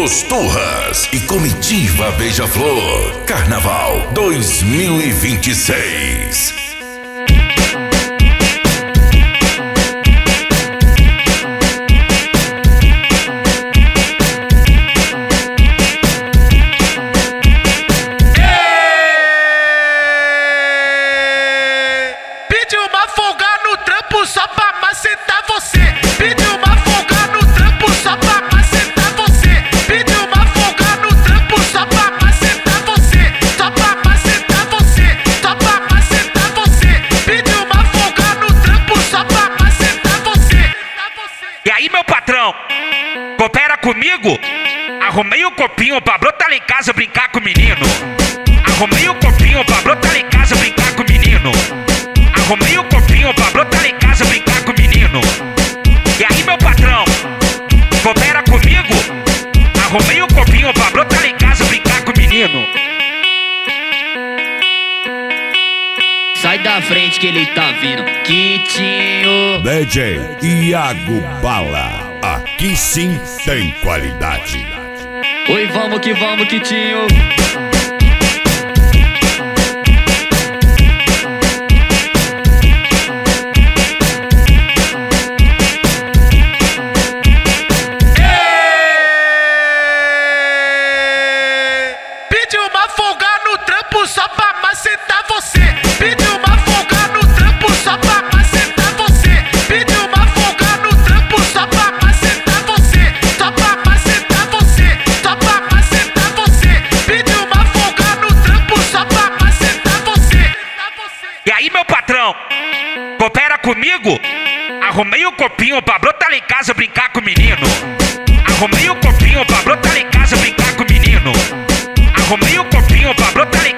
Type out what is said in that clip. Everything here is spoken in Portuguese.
Los Turras e Comitiva Beija-Flor. Carnaval 2026. Pediu uma folga no trampo só pra macetar você. Pediu uma folga no trampo só pra macetar você. Pediu uma folga no trampo só pra macetar você. Só pra macetar você. Só pra macetar você. Pediu uma folga no trampo só pra macetar você. E aí, meu patrão, coopera comigo? Arrumei o copinho pra brotar lá em casa brincar com o menino. Arrumei o copinho pra brotar lá em casa brincar com o menino. Arrumei o copinho pra brotar lá em casa brincar com o menino. E aí, meu patrão, coopera comigo? Arrumei o copinho pra brotar lá em casa brincar com o menino. Sai da frente que ele tá vindo, Quitinho. DJ Iago Bala. Aqui sim tem qualidade. Oi, vamos, Quitinho. Pediu uma folga no trampo só pra macetar você. Pediu uma folga no trampo só pra macetar você. Pediu uma folga no trampo só pra macetar você. Só pra macetar você. Só pra macetar você. Pediu uma folga no trampo só pra macetar você. E aí, meu patrão, coopera comigo? Arrumei o copinho pra brotar lá em casa brincar com o menino. Arrumei o copinho pra brotar lá em casa brincar com o menino. Arrumei o copinho pra brotar lá em